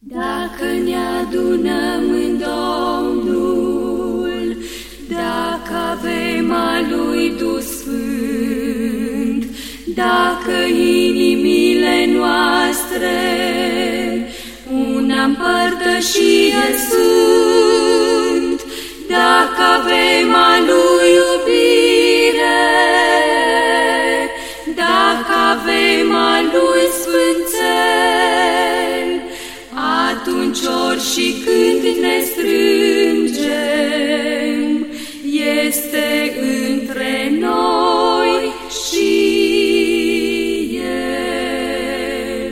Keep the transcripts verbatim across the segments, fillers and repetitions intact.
Dacă ne adunăm în Domnul, dacă avem a Lui Duh Sfânt, dacă inimile noastre una împărtășie sunt, dacă avem a Lui iubire, dacă avem a Lui sfânțel, atunci ori și când ne strângem, este între noi și El.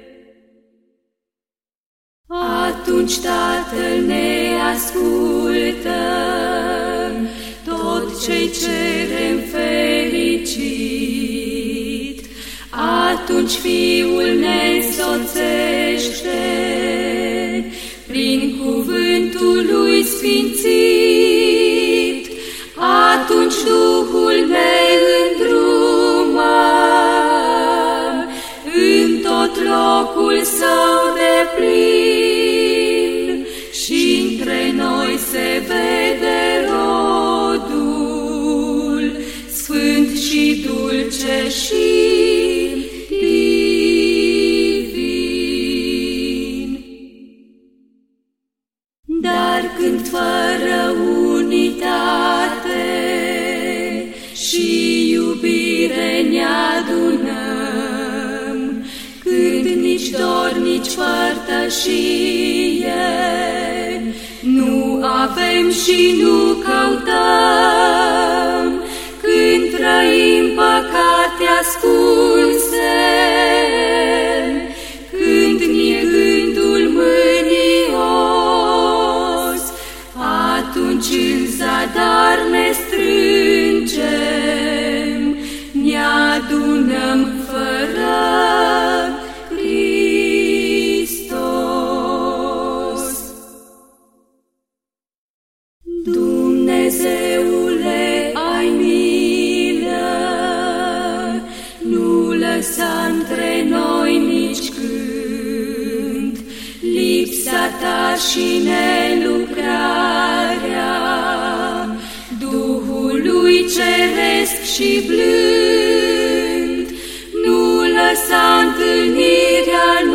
Atunci Tatăl ne ascultă, tot ce-i cerem fericit, atunci Fiul ne însoțește prin cuvântul Lui sfințit, atunci Duhul ne îndrumă în tot locul Său de plin și între noi se vede rodul sfânt și dulce și divin. Dar când fără unitate și iubire ne adunăm, când nici dor, nici părtășie nu avem și nu căutăm, când trăim păcate ascunse, când ni-e gândul mânios, atunci în zadar ne strângem, ne adunăm fără Hristos. Dumnezeule, ai milă, nu lăsa între noi nici când lipsa Ta și nelucrarea Duhului ceresc și blând, nu lăsa întâlnirea